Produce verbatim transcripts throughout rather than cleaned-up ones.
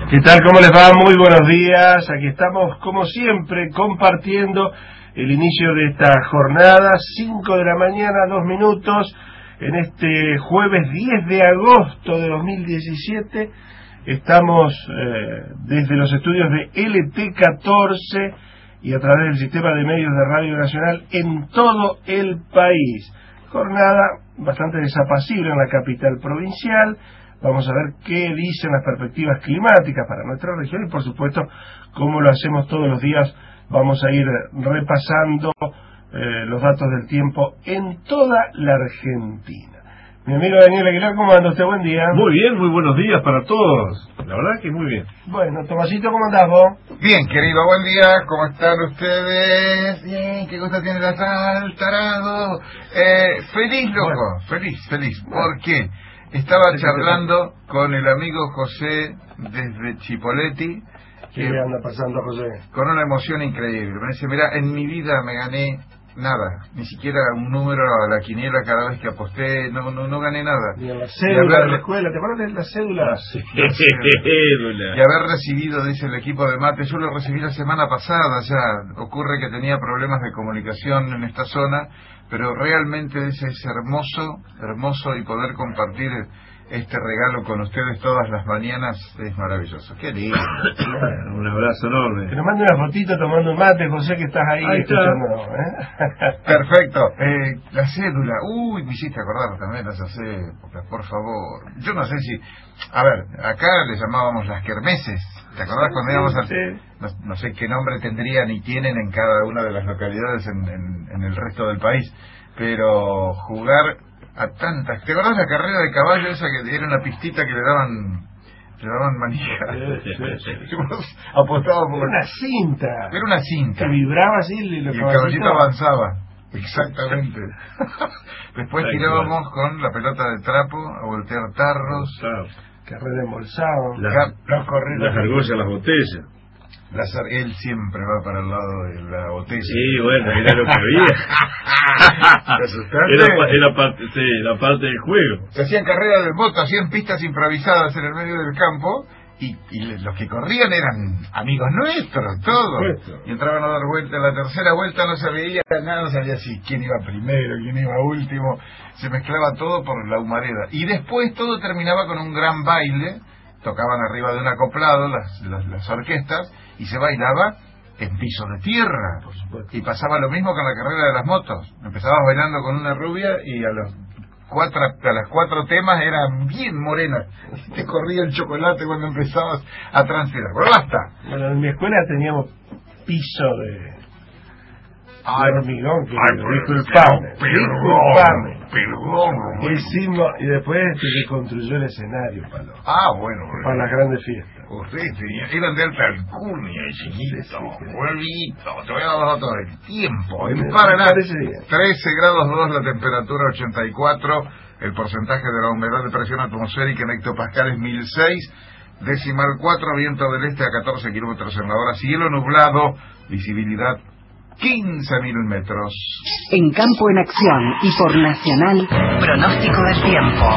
¿Qué tal? ¿Cómo les va? Muy buenos días. Aquí estamos, como siempre, compartiendo el inicio de esta jornada, cinco de la mañana, dos minutos, en este jueves diez de agosto de dos mil diecisiete. Estamos eh, desde los estudios de L T catorce y a través del sistema de medios de Radio Nacional en todo el país. Jornada bastante desapacible en la capital provincial. Vamos a ver qué dicen las perspectivas climáticas para nuestra región y, por supuesto, como lo hacemos todos los días, vamos a ir repasando eh, los datos del tiempo en toda la Argentina. Mi amigo Daniel Aguilar, ¿cómo anda usted? Buen día. Muy bien, muy buenos días para todos. La verdad que muy bien. Bueno, Tomasito, ¿cómo andás vos? Bien, querido, buen día. ¿Cómo están ustedes? Bien, ¿qué gusto tiene la sal, tarado? Eh, feliz, loco. Bueno. Feliz, feliz. Bueno. ¿Por qué? Estaba charlando con el amigo José desde Chipoleti. ¿Qué le anda pasando, José? Con una emoción increíble. Me dice, mira, en mi vida me gané nada, ni siquiera un número a la quiniela cada vez que aposté, no no, no gané nada. Ni en la cédula haber... de la escuela, ¿te acuerdas de la cédula? La cédula. Y haber recibido, dice el equipo de mate, yo lo recibí la semana pasada, ya ocurre que tenía problemas de comunicación en esta zona, pero realmente dice, es hermoso, hermoso, y poder compartir este regalo con ustedes todas las mañanas es maravilloso. Qué lindo. Un abrazo enorme. Que nos mande una fotito tomando un mate, José, que estás ahí, ahí escuchando, ¿eh? Perfecto. Eh, la cédula. Uy, me hiciste acordar también de esas épocas, por favor. Yo no sé si... A ver, acá le llamábamos las kermeses. ¿Te acordás sí, cuando íbamos sí, a...? Sí. No, no sé qué nombre tendrían y tienen en cada una de las localidades en, en, en el resto del país. Pero jugar... a tantas. ¿Te acordás la carrera de caballo esa que era una pistita que le daban le daban manija? Sí, sí, sí. Apostábamos por era una cinta. Era una cinta. Que vibraba así y, y el caballito avanzaba. Exactamente. Después tirábamos con la pelota de trapo a voltear tarros. Carrera embolsado. La, los corridos. Las argollas, las botellas. Las, él siempre va para el lado de la botella. Sí, bueno, era lo que había. era, era, parte, sí, la parte del juego. Se hacían carreras de moto, hacían pistas improvisadas en el medio del campo y, y los que corrían eran amigos nuestros, todos. Y entraban a dar vuelta. En la tercera vuelta no se veía nada, no sabía si quién iba primero, quién iba último. Se mezclaba todo por la humareda. Y después todo terminaba con un gran baile. Tocaban arriba de un acoplado las, las, las orquestas y se bailaba en piso de tierra, por supuesto. Y pasaba lo mismo con la carrera de las motos. Empezabas bailando con una rubia y a los cuatro a las cuatro temas eran bien morenas. Te corría el chocolate cuando empezabas a transpirar. Bueno, basta. Bueno, en mi escuela teníamos piso de... Ay, hormigón, que disculpame, disculpame. Perdón. Hicimos, y después se construyó el escenario, Palo. Ah, bueno. Para las grandes fiestas. Ustedes tenían, eran de alta alcurnia, chiquito, huevito, te voy a dar los datos del tiempo. En Paraná, trece grados dos la temperatura, ochenta y cuatro, el porcentaje de la humedad de presión atmosférica en hectopascales mil seis, decimal cuatro, viento del este a catorce kilómetros en la hora, cielo nublado, visibilidad quince mil metros. En Campo en Acción y por Nacional, pronóstico del tiempo.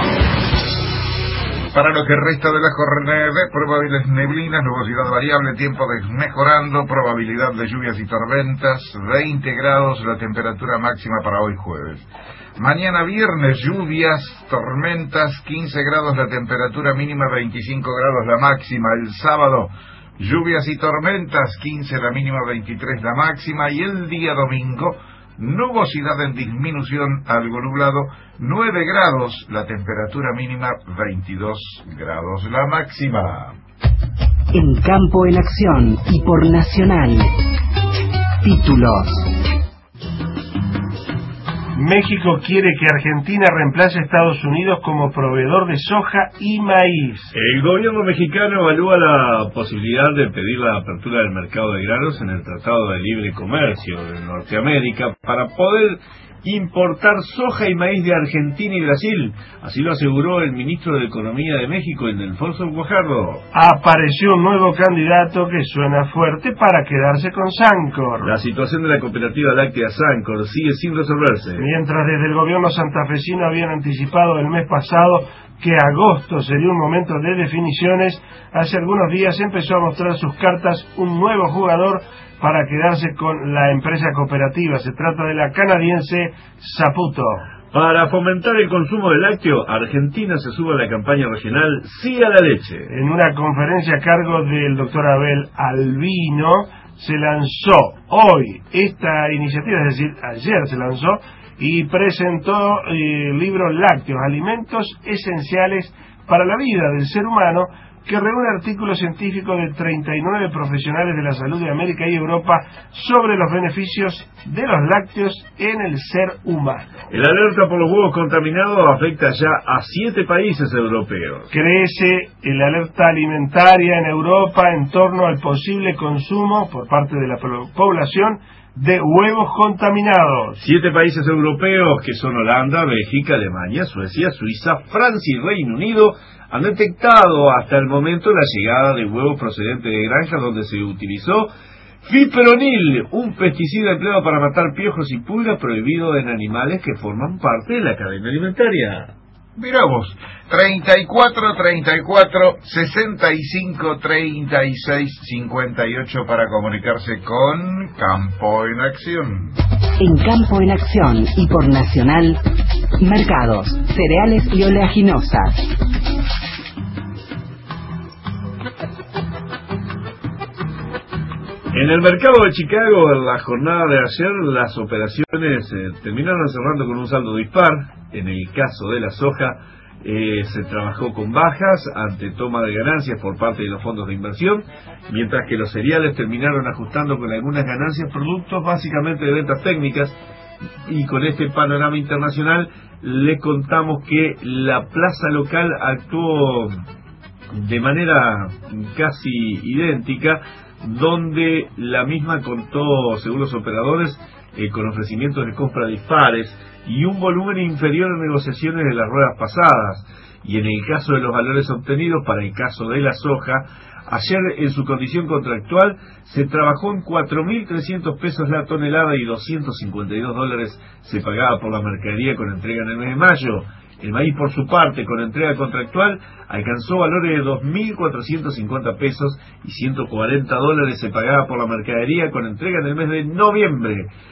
Para lo que resta de la jornada, probables neblinas, nubosidad variable, tiempo mejorando, probabilidad de lluvias y tormentas, veinte grados la temperatura máxima para hoy jueves. Mañana viernes, lluvias, tormentas, quince grados la temperatura mínima, veinticinco grados la máxima. El sábado, lluvias y tormentas, quince la mínima, veintitrés la máxima, y el día domingo, nubosidad en disminución, algo nublado, nueve grados la temperatura mínima, veintidós grados la máxima. En Campo en Acción y por Nacional, títulos. México quiere que Argentina reemplace a Estados Unidos como proveedor de soja y maíz. El gobierno mexicano evalúa la posibilidad de pedir la apertura del mercado de granos en el Tratado de Libre Comercio de Norteamérica para poder importar soja y maíz de Argentina y Brasil. Así lo aseguró el ministro de Economía de México, Ildefonso Guajardo. Apareció un nuevo candidato que suena fuerte para quedarse con Sancor. La situación de la cooperativa láctea Sancor sigue sin resolverse. Mientras desde el gobierno santafesino habían anticipado el mes pasado que agosto sería un momento de definiciones, hace algunos días empezó a mostrar sus cartas un nuevo jugador para quedarse con la empresa cooperativa. Se trata de la canadiense Saputo. Para fomentar el consumo de lácteo, Argentina se sube a la campaña regional Sí a la Leche. En una conferencia a cargo del doctor Abel Albino, se lanzó hoy esta iniciativa, es decir, ayer se lanzó, y presentó el eh, libro Lácteos, alimentos esenciales para la vida del ser humano, que reúne artículos científicos de treinta y nueve profesionales de la salud de América y Europa sobre los beneficios de los lácteos en el ser humano. El alerta por los huevos contaminados afecta ya a siete países europeos. Crece la alerta alimentaria en Europa en torno al posible consumo por parte de la población de huevos contaminados. Siete países europeos, que son Holanda, Bélgica, Alemania, Suecia, Suiza, Francia y Reino Unido, han detectado hasta el momento la llegada de huevos procedentes de granjas donde se utilizó fipronil, un pesticida empleado para matar piojos y pulgas, prohibido en animales que forman parte de la cadena alimentaria. Mirá vos, treinta y cuatro, treinta y cuatro, sesenta y cinco, treinta y seis, cincuenta y ocho para comunicarse con Campo en Acción. En Campo en Acción y por Nacional, mercados, cereales y oleaginosas. En el mercado de Chicago, en la jornada de ayer, las operaciones eh, terminaron cerrando con un saldo dispar. En el caso de la soja, eh, se trabajó con bajas ante toma de ganancias por parte de los fondos de inversión, mientras que los cereales terminaron ajustando con algunas ganancias, productos básicamente de ventas técnicas. Y con este panorama internacional, le contamos que la plaza local actuó de manera casi idéntica, donde la misma contó, según los operadores, eh, con ofrecimientos de compra dispares y un volumen inferior a negociaciones de las ruedas pasadas. Y en el caso de los valores obtenidos para el caso de la soja, ayer en su condición contractual se trabajó en cuatro mil trescientos pesos la tonelada y doscientos cincuenta y dos dólares se pagaba por la mercadería con entrega en el mes de mayo. El maíz, por su parte, con entrega contractual, alcanzó valores de dos mil cuatrocientos cincuenta pesos y ciento cuarenta dólares se pagaba por la mercadería con entrega en el mes de noviembre.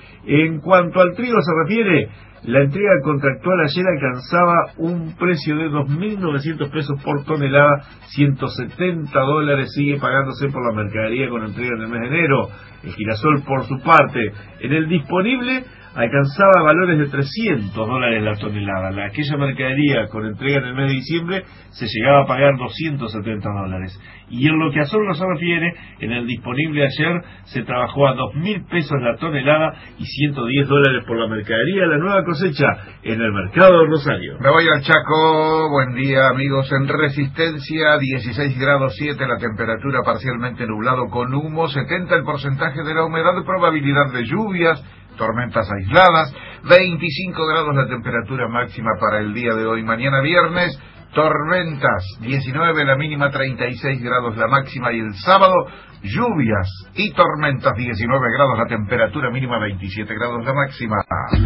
En cuanto al trigo se refiere, la entrega contractual ayer alcanzaba un precio de dos mil novecientos pesos por tonelada, ciento setenta dólares sigue pagándose por la mercadería con entrega en el mes de enero. El girasol, por su parte, en el disponible, alcanzaba valores de trescientos dólares la tonelada. La, aquella mercadería con entrega en el mes de diciembre se llegaba a pagar doscientos setenta dólares. Y en lo que a sorgo se refiere, en el disponible ayer se trabajó a dos mil pesos la tonelada y ciento diez dólares por la mercadería. La nueva cosecha en el mercado de Rosario. Me voy al Chaco. Buen día, amigos. En Resistencia, dieciséis grados siete la temperatura, parcialmente nublado con humo, setenta el porcentaje de la humedad, probabilidad de lluvias, tormentas aisladas, veinticinco grados la temperatura máxima para el día de hoy. Mañana viernes, tormentas, diecinueve la mínima, treinta y seis grados la máxima, y el sábado, lluvias y tormentas, diecinueve grados la temperatura mínima, veintisiete grados la máxima.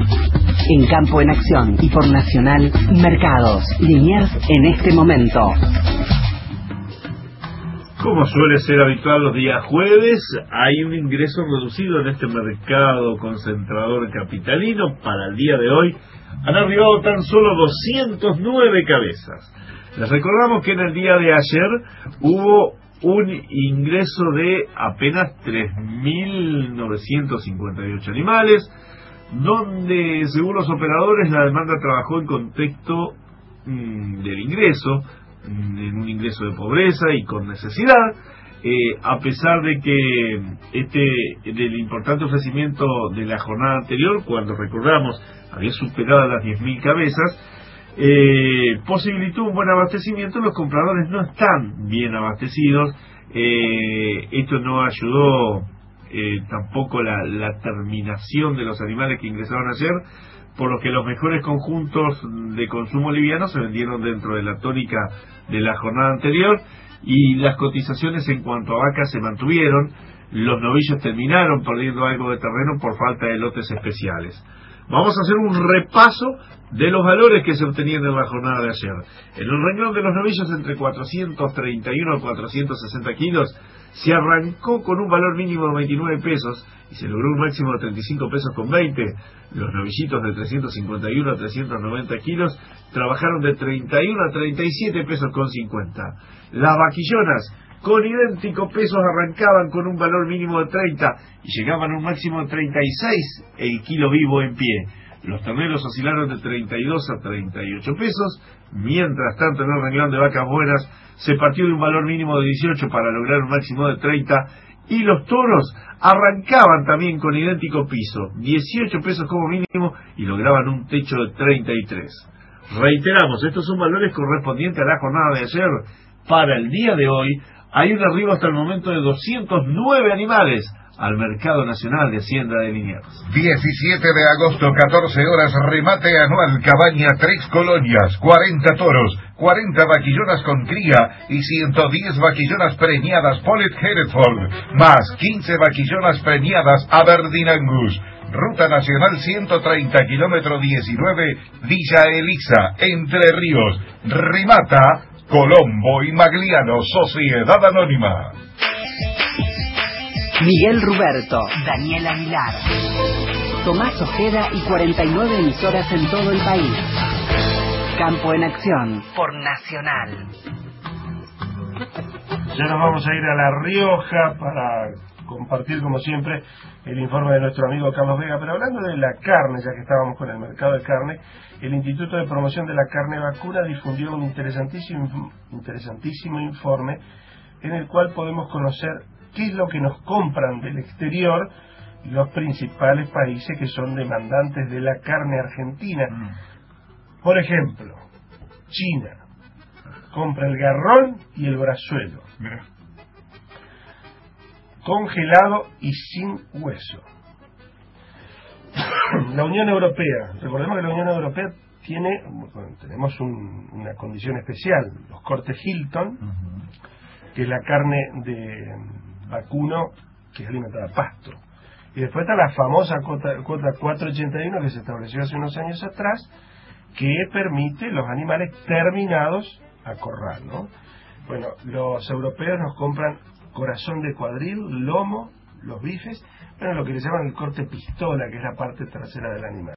En Campo en Acción y por Nacional, mercados, Liniers en este momento. Como suele ser habitual los días jueves, hay un ingreso reducido en este mercado concentrador capitalino. Para el día de hoy han arribado tan solo doscientas nueve cabezas. Les recordamos que en el día de ayer hubo un ingreso de apenas tres mil novecientos cincuenta y ocho animales, donde, según los operadores, la demanda trabajó en contexto mmm, del ingreso, en un ingreso de pobreza y con necesidad, eh, a pesar de que este del importante ofrecimiento de la jornada anterior, cuando recordamos había superado las diez mil cabezas, eh, posibilitó un buen abastecimiento. Los compradores no están bien abastecidos. Eh, esto no ayudó eh, tampoco la, la terminación de los animales que ingresaron ayer, por lo que los mejores conjuntos de consumo liviano se vendieron dentro de la tónica de la jornada anterior, y las cotizaciones en cuanto a vacas se mantuvieron. Los novillos terminaron perdiendo algo de terreno por falta de lotes especiales. Vamos a hacer un repaso de los valores que se obtenían en la jornada de ayer. En el renglón de los novillos entre cuatrocientos treinta y uno a cuatrocientos sesenta kilos se arrancó con un valor mínimo de veintinueve pesos y se logró un máximo de treinta y cinco pesos con veinte. Los novillitos de trescientos cincuenta y uno a trescientos noventa kilos trabajaron de treinta y uno a treinta y siete pesos con cincuenta. Las vaquillonas con idéntico pesos arrancaban con un valor mínimo de treinta y llegaban a un máximo de treinta y seis el kilo vivo en pie. Los terneros oscilaron de treinta y dos a treinta y ocho pesos, mientras tanto en el renglón de vacas buenas se partió de un valor mínimo de dieciocho para lograr un máximo de treinta, y los toros arrancaban también con idéntico piso, dieciocho pesos como mínimo, y lograban un techo de treinta y tres. Reiteramos, estos son valores correspondientes a la jornada de ayer. Para el día de hoy hay un arribo hasta el momento de doscientos nueve animales al Mercado Nacional de Hacienda de Liniers. diecisiete de agosto, catorce horas, remate anual, Cabaña Tres Colonias, cuarenta toros, cuarenta vaquillonas con cría y ciento diez vaquillonas preñadas Pollet Hereford, más quince vaquillonas preñadas Aberdeen Angus. Ruta Nacional ciento treinta, kilómetro diecinueve, Villa Elisa, Entre Ríos. Remata Colombo y Magliano, Sociedad Anónima. Miguel Ruberto, Daniel Aguilar, Tomás Ojeda y cuarenta y nueve emisoras en todo el país. Campo en Acción por Nacional. Ya nos vamos a ir a La Rioja para compartir, como siempre, el informe de nuestro amigo Carlos Vega. Pero hablando de la carne, ya que estábamos con el mercado de carne, el Instituto de Promoción de la Carne Vacuna difundió un interesantísimo, interesantísimo informe en el cual podemos conocer qué es lo que nos compran del exterior los principales países que son demandantes de la carne argentina. Mm. Por ejemplo, China compra el garrón y el brazuelo. Mira. Congelado y sin hueso. La Unión Europea, recordemos que la Unión Europea tiene, bueno, tenemos un, una condición especial, los cortes Hilton, uh-huh. que es la carne de vacuno que es alimentada a pasto. Y después está la famosa cuota, cuota cuatrocientos ochenta y uno que se estableció hace unos años atrás, que permite los animales terminados a corral, ¿no? Bueno, los europeos nos compran corazón de cuadril, lomo, los bifes, bueno, lo que le llaman el corte pistola, que es la parte trasera del animal.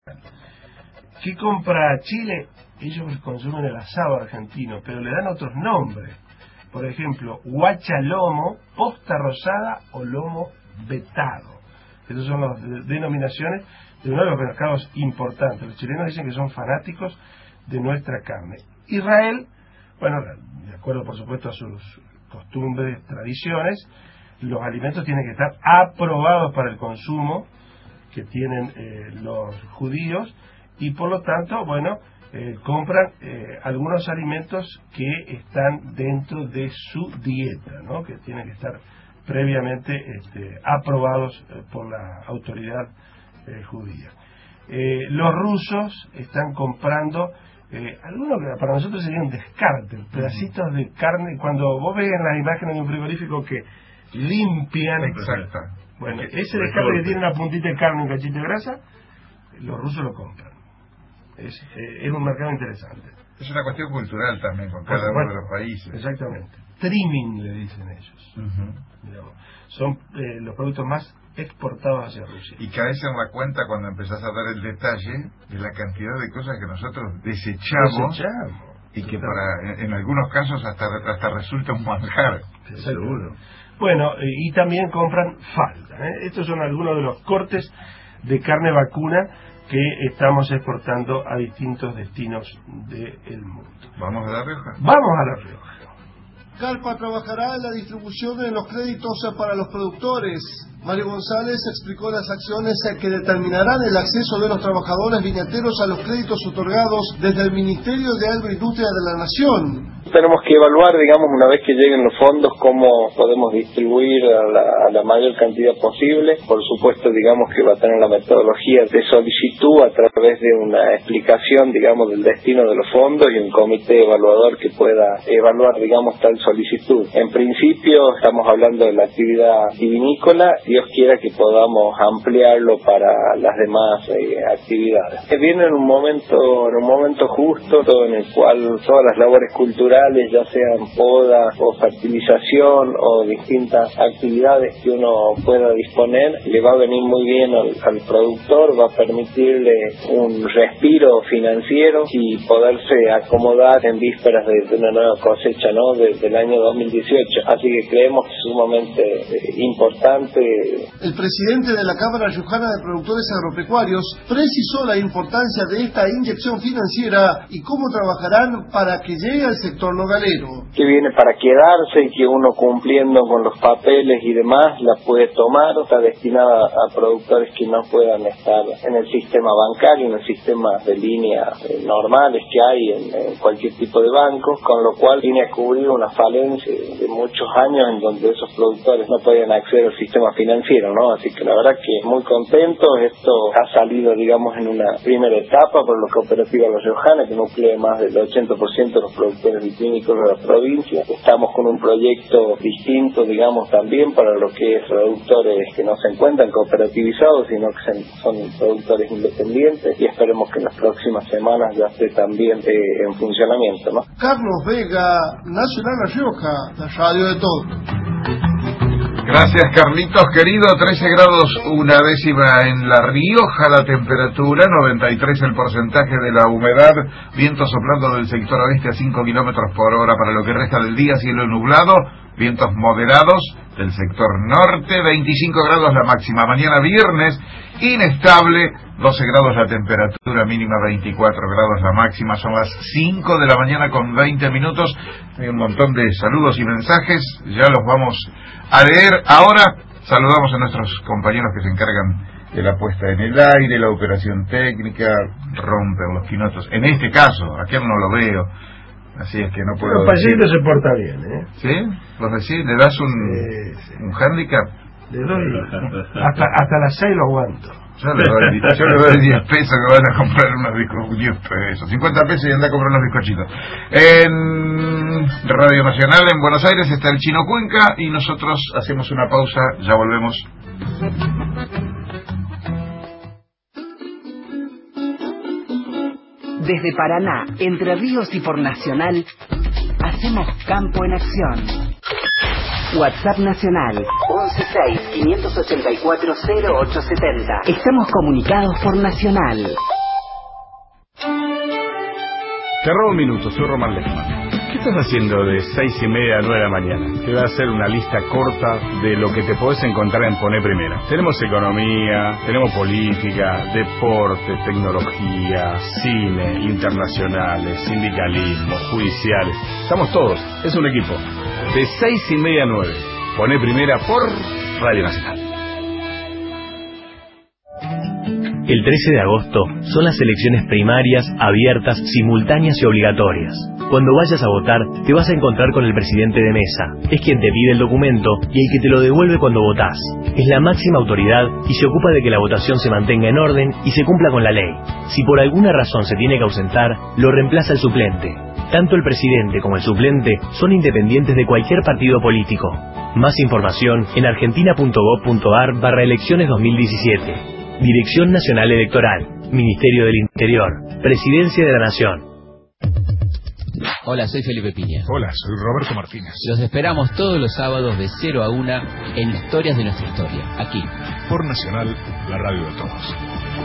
¿Qué compra Chile? Ellos consumen el asado argentino, pero le dan otros nombres. Por ejemplo, guachalomo, posta rosada o lomo vetado. Esas son las denominaciones de uno de los mercados importantes. Los chilenos dicen que son fanáticos de nuestra carne. Israel, bueno, de acuerdo por supuesto a sus costumbres, tradiciones, los alimentos tienen que estar aprobados para el consumo que tienen eh, los judíos y por lo tanto, bueno, eh, compran eh, algunos alimentos que están dentro de su dieta, ¿no? Que tienen que estar previamente este, aprobados eh, por la autoridad eh, judía. Eh, los rusos están comprando eh, algunos que para nosotros serían descartes, pedacitos de carne. Cuando vos ves en las imágenes de un frigorífico que limpian, exacto, bueno, ese descarte que tiene una puntita de carne y un cachito de grasa, los rusos lo compran. Es, eh, es un mercado interesante. Es una cuestión cultural también con cada uno de los países. Exactamente. Trimming le dicen ellos. Uh-huh. Digamos, son eh, los productos más exportados hacia Rusia. Y caes en la cuenta cuando empezás a dar el detalle de la cantidad de cosas que nosotros desechamos, desechamos y que para en, en algunos casos hasta hasta resulta un manjar. Seguro. Bueno, eh, y también compran falda. ¿eh? Estos son algunos de los cortes de carne vacuna que estamos exportando a distintos destinos del mundo. ¿Vamos a La Rioja? Vamos a La Rioja. Carpa trabajará en la distribución de los créditos para los productores. Mario González explicó las acciones que determinarán el acceso de los trabajadores viñateros a los créditos otorgados desde el Ministerio de Agroindustria de la Nación. tenemos que evaluar, digamos, una vez que lleguen los fondos, cómo podemos distribuir a la, a la mayor cantidad posible. Por supuesto, digamos que va a tener la metodología de solicitud a través de una explicación, digamos, del destino de los fondos y un comité evaluador que pueda evaluar, digamos, tal solicitud. En principio, estamos hablando de la actividad vinícola. Dios quiera que podamos ampliarlo para las demás eh, actividades. Que viene en un momento, en un momento justo, en el cual todas las labores culturales, ya sean poda o fertilización o distintas actividades que uno pueda disponer, le va a venir muy bien al, al productor, va a permitirle un respiro financiero y poderse acomodar en vísperas de, de una nueva cosecha, ¿no?, desde el año dos mil dieciocho. Así que creemos que es sumamente eh, importante. El presidente de la Cámara Riojana de Productores Agropecuarios precisó la importancia de esta inyección financiera y cómo trabajarán para que llegue al sector nogalero. Que viene para quedarse y que uno, cumpliendo con los papeles y demás, la puede tomar. Está destinada a productores que no puedan estar en el sistema bancario, en el sistema de líneas eh, normales que hay en, en cualquier tipo de banco, con lo cual viene a cubrir una falencia de muchos años en donde esos productores no podían acceder al sistema financiero, ¿no? Así que la verdad que muy contentos. Esto ha salido, digamos, en una primera etapa por la cooperativa Los Riojanas, que nuclea más del ochenta por ciento de los productores vitícolas de la provincia. Estamos con un proyecto distinto, digamos, también para lo que es productores que no se encuentran cooperativizados, sino que son productores independientes, y esperemos que en las próximas semanas ya esté también eh, en funcionamiento, ¿no? Carlos Vega, Nacional La Rioja, la radio de todo. Gracias, Carlitos, querido. Trece grados una décima en La Rioja la temperatura, noventa y tres el porcentaje de la humedad, viento soplando del sector oeste a cinco kilómetros por hora para lo que resta del día, cielo nublado, vientos moderados del sector norte, veinticinco grados la máxima. Mañana viernes, inestable, doce grados la temperatura mínima, veinticuatro grados la máxima. Son las cinco de la mañana con veinte minutos. Hay un montón de saludos y mensajes, ya los vamos a leer. Ahora saludamos a nuestros compañeros que se encargan de la puesta en el aire, la operación técnica, rompen los quinotos. En este caso, aquel no lo veo, así es que no puedo Los pacientes se porta bien, ¿eh? ¿Sí? ¿Vos decís? ¿Le das un, sí, sí. un hándicap? Le doy hasta, hasta las seis lo aguanto. Yo le doy, yo le doy diez pesos que van a comprar unos bizcochitos. diez pesos, cincuenta pesos y anda a comprar unos bizcochitos. En Radio Nacional en Buenos Aires está el Chino Cuenca y nosotros hacemos una pausa, ya volvemos. Desde Paraná, Entre Ríos y por Nacional, hacemos Campo en Acción. WhatsApp Nacional once seis, quinientos ochenta y cuatro, cero ocho setenta. Estamos comunicados por Nacional. Te robo un minuto, soy Román Lechman. ¿Qué estás haciendo de seis y media a nueve de la mañana? Te voy a hacer una lista corta de lo que te podés encontrar en Poné Primera. Tenemos economía, tenemos política, deporte, tecnología, cine, internacionales, sindicalismo, judiciales. Estamos todos, es un equipo. De seis y media a nueve. Poné Primera por Radio Nacional. El trece de agosto son las elecciones primarias, abiertas, simultáneas y obligatorias. Cuando vayas a votar, te vas a encontrar con el presidente de mesa. Es quien te pide el documento y el que te lo devuelve cuando votás. Es la máxima autoridad y se ocupa de que la votación se mantenga en orden y se cumpla con la ley. Si por alguna razón se tiene que ausentar, lo reemplaza el suplente. Tanto el presidente como el suplente son independientes de cualquier partido político. Más información en argentina.gov.ar barra elecciones dos mil diecisiete. Dirección Nacional Electoral, Ministerio del Interior, Presidencia de la Nación. Hola, soy Felipe Piña. Hola, soy Roberto Martínez. Los esperamos todos los sábados de cero a una en Historias de nuestra historia, aquí. Por Nacional, la radio de todos.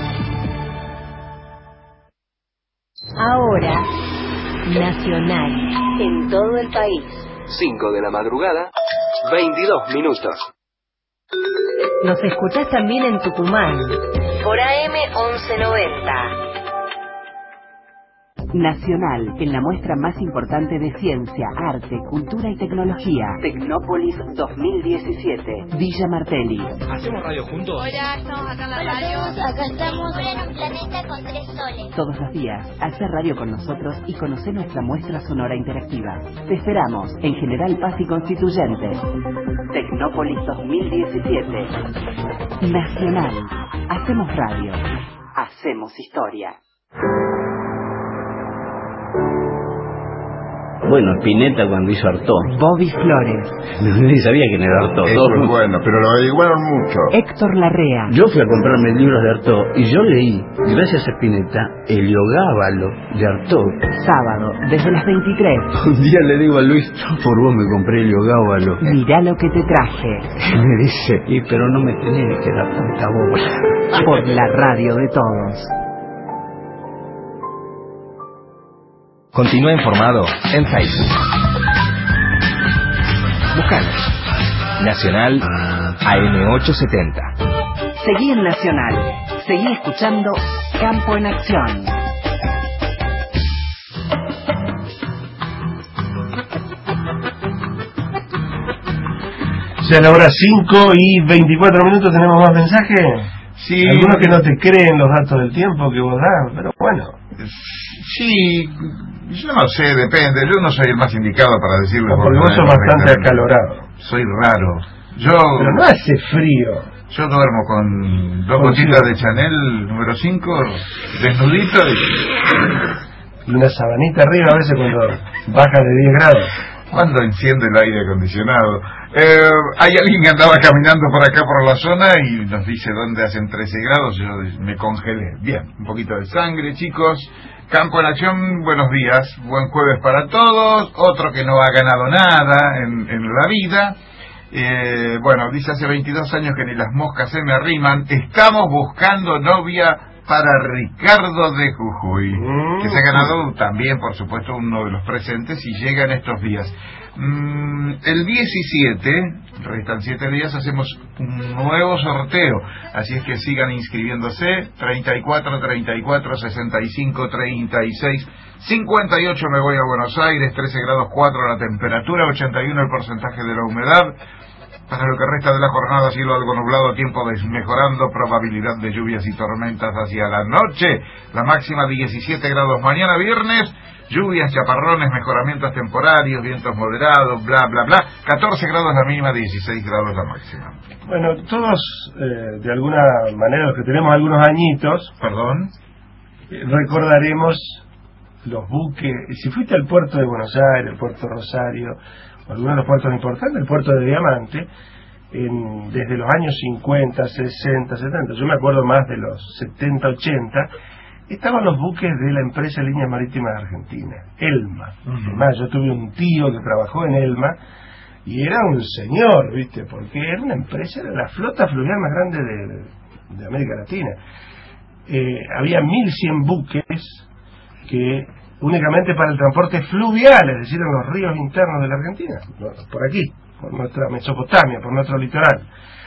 Ahora, Nacional, en todo el país. cinco de la madrugada, veintidós minutos. Nos escuchás también en Tucumán, por A M once noventa. Nacional, en la muestra más importante de ciencia, arte, cultura y tecnología. Tecnópolis dos mil diecisiete. Villa Martelli. ¿Hacemos radio juntos? Hola, estamos acá en la radio. Acá estamos en un planeta con tres soles. Todos los días, hace radio con nosotros y conoce nuestra muestra sonora interactiva. Te esperamos en General Paz y Constituyente. Tecnópolis dos mil diecisiete. Nacional. Hacemos radio. Hacemos historia. Bueno, Spinetta cuando hizo Artaud. Bobby Flores. Nadie sabía quién era Artaud. Es muy bueno, pero lo averiguaron mucho. Héctor Larrea. Yo fui a comprarme libros de Artaud y yo leí, gracias a Spinetta, Heliogábalo de Artaud. Sábado, desde las veintitrés. Un día le digo a Luis, por vos me compré Heliogábalo. Mirá lo que te traje. Y me dice, y pero no me tenés que dar tanta bola. Por la radio de todos. Continúa informado en Facebook. Buscanos. Nacional A M ochocientos setenta. Seguí en Nacional. Seguí escuchando Campo en Acción. Ya a la hora cinco y veinticuatro minutos. ¿Tenemos más mensajes? Sí. Algunos que no te creen los datos del tiempo que vos das, pero bueno. Sí, yo no sé, depende. Yo no soy el más indicado para decirlo. No, porque vos sos bastante acalorado. Soy raro. Yo, pero no hace frío. Yo duermo con dos gotitas de Chanel número cinco, desnudito y... y una sabanita arriba a veces cuando baja de diez grados. Cuando enciende el aire acondicionado. Eh, hay alguien que andaba caminando por acá por la zona y nos dice dónde hacen trece grados. Yo me congelé. Bien, un poquito de sangre, chicos. Campo en Acción, buenos días. Buen jueves para todos. Otro que no ha ganado nada en, en la vida. Eh, bueno, dice hace veintidós años que ni las moscas se me arriman. Estamos buscando novia para Ricardo de Jujuy, mm, que se ha ganado también, por supuesto, uno de los presentes y llega en estos días. Mm, el diecisiete, restan siete días, hacemos un nuevo sorteo, así es que sigan inscribiéndose. Treinta y cuatro, treinta y cuatro, sesenta y cinco, treinta y seis, cincuenta y ocho me voy a Buenos Aires, trece grados cuatro la temperatura, ochenta y uno el porcentaje de la humedad. Para lo que resta de la jornada, cielo algo nublado, tiempo desmejorando, probabilidad de lluvias y tormentas hacia la noche. La máxima diecisiete grados mañana viernes, lluvias, chaparrones, mejoramientos temporarios, vientos moderados, bla, bla, bla. catorce grados la mínima, dieciséis grados la máxima. Bueno, todos, eh, de alguna manera, los que tenemos algunos añitos, perdón, eh, recordaremos los buques. Si fuiste al puerto de Buenos Aires, el puerto Rosario, algunos de los puertos importantes, el puerto de Diamante, en, desde los años cincuenta, sesenta, setenta, yo me acuerdo más de los setenta, ochenta, estaban los buques de la empresa Líneas Marítimas de Argentina, ELMA. Uh-huh. Además, yo tuve un tío que trabajó en ELMA y era un señor, ¿viste? Porque era una empresa, era la flota fluvial más grande de, de América Latina. Eh, había mil cien buques que únicamente para el transporte fluvial, es decir, en los ríos internos de la Argentina, por aquí, por nuestra Mesopotamia, por nuestro litoral.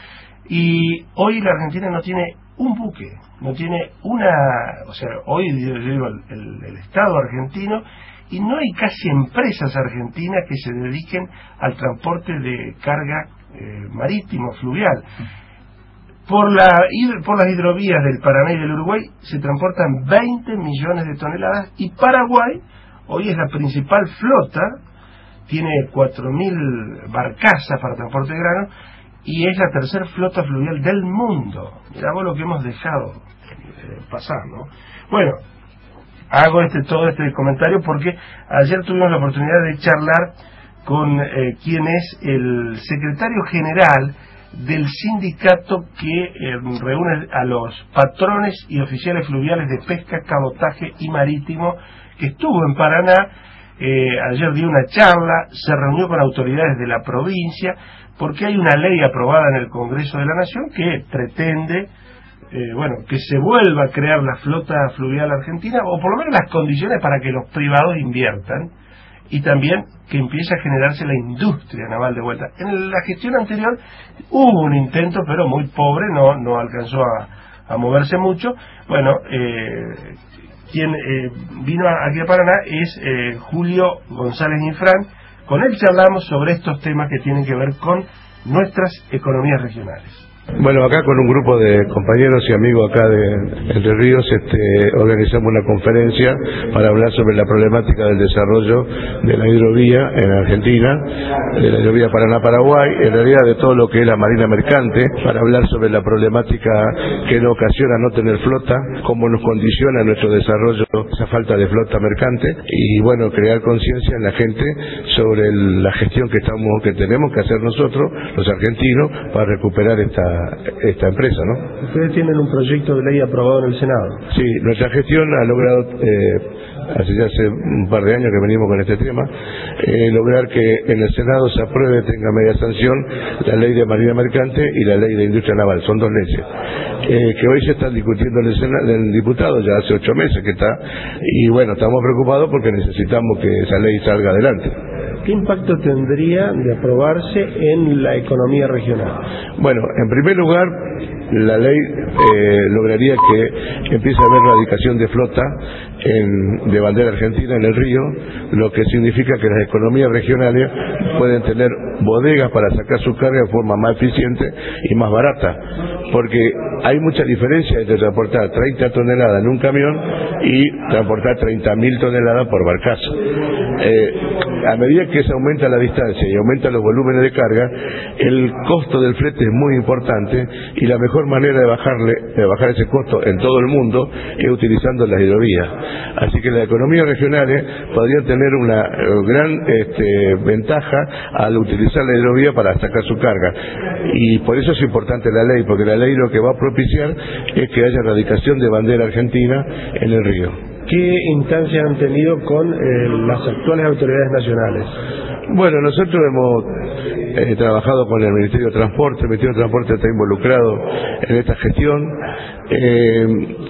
Y hoy la Argentina no tiene un buque, no tiene una, o sea, hoy yo digo el, el, el Estado argentino, y no hay casi empresas argentinas que se dediquen al transporte de carga eh, marítimo, fluvial. Por, la, por las hidrovías del Paraná y del Uruguay se transportan veinte millones de toneladas y Paraguay hoy es la principal flota, tiene cuatro mil barcazas para transporte de grano y es la tercera flota fluvial del mundo. Mirá vos lo que hemos dejado eh, pasar, ¿no? Bueno, hago este todo este comentario porque ayer tuvimos la oportunidad de charlar con eh, quien es el secretario general del sindicato que eh, reúne a los patrones y oficiales fluviales de pesca, cabotaje y marítimo, que estuvo en Paraná. Eh, ayer dio una charla, se reunió con autoridades de la provincia, porque hay una ley aprobada en el Congreso de la Nación que pretende, eh, bueno, que se vuelva a crear la flota fluvial argentina, o por lo menos las condiciones para que los privados inviertan, y también que empiece a generarse la industria naval de vuelta. En la gestión anterior hubo un intento, pero muy pobre, no no alcanzó a, a moverse mucho. Bueno, eh, quien eh, vino aquí a Paraná es eh, Julio González Infran. Con él charlamos sobre estos temas que tienen que ver con nuestras economías regionales. Bueno, acá con un grupo de compañeros y amigos acá de Entre Ríos este, organizamos una conferencia para hablar sobre la problemática del desarrollo de la hidrovía en Argentina, de la hidrovía Paraná-Paraguay, en realidad de todo lo que es la marina mercante, para hablar sobre la problemática que nos ocasiona no tener flota, cómo nos condiciona nuestro desarrollo esa falta de flota mercante, y bueno, crear conciencia en la gente sobre el, la gestión que estamos que tenemos que hacer nosotros, los argentinos, para recuperar esta esta empresa, ¿no? Ustedes tienen un proyecto de ley aprobado en el Senado. Sí, nuestra gestión ha logrado, eh, hace ya hace un par de años que venimos con este tema, eh, lograr que en el Senado se apruebe, tenga media sanción, la ley de marina mercante y la ley de industria naval. Son dos leyes eh, que hoy se están discutiendo en el, Senado, en el diputado, ya hace ocho meses que está, y bueno, estamos preocupados porque necesitamos que esa ley salga adelante. ¿Qué impacto tendría de aprobarse en la economía regional? Bueno, en primer lugar, la ley eh, lograría que empiece a haber radicación de flota en, de bandera argentina en el río, lo que significa que las economías regionales pueden tener bodegas para sacar su carga de forma más eficiente y más barata, porque hay mucha diferencia entre transportar treinta toneladas en un camión y transportar treinta mil toneladas por barcazo. Eh, a medida que se aumenta la distancia y aumenta los volúmenes de carga, el costo del flete es muy importante, y la mejor manera de bajarle de bajar ese costo en todo el mundo es utilizando las hidrovías. Así que las economías regionales podrían tener una gran este, ventaja al utilizar la hidrovía para sacar su carga, y por eso es importante la ley, porque la ley lo que va a propiciar es que haya radicación de bandera argentina en el río. ¿Qué instancias han tenido con eh, las actuales autoridades nacionales? Bueno, nosotros hemos eh, trabajado con el Ministerio de Transporte. El Ministerio de Transporte está involucrado en esta gestión, eh,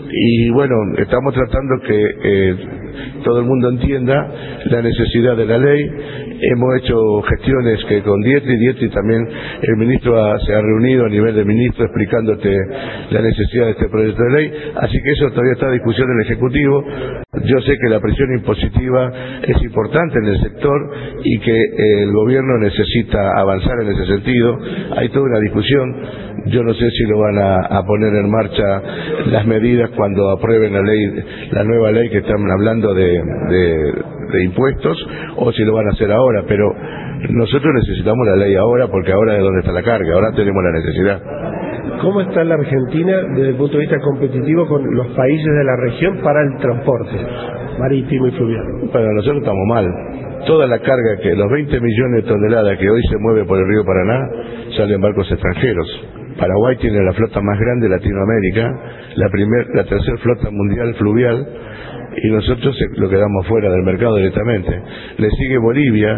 y bueno, estamos tratando que eh, todo el mundo entienda la necesidad de la ley. Hemos hecho gestiones que con Dietri, Dietri también el ministro ha, se ha reunido a nivel de ministro explicándote la necesidad de este proyecto de ley, así que eso todavía está en discusión en el Ejecutivo. Yo sé que la presión impositiva es importante en el sector y que eh, el gobierno necesita avanzar en ese sentido. Hay toda una discusión. Yo no sé si lo van a, a poner en marcha las medidas cuando aprueben la ley, la nueva ley que están hablando de, de, de impuestos, o si lo van a hacer ahora, pero nosotros necesitamos la ley ahora, porque ahora es donde está la carga, ahora tenemos la necesidad. ¿Cómo está la Argentina desde el punto de vista competitivo con los países de la región para el transporte marítimo y fluvial? Para nosotros estamos mal. Toda la carga, que los veinte millones de toneladas que hoy se mueve por el río Paraná, salen barcos extranjeros. Paraguay tiene la flota más grande de Latinoamérica, la primer, la tercera flota mundial fluvial, y nosotros lo quedamos fuera del mercado directamente. Le sigue Bolivia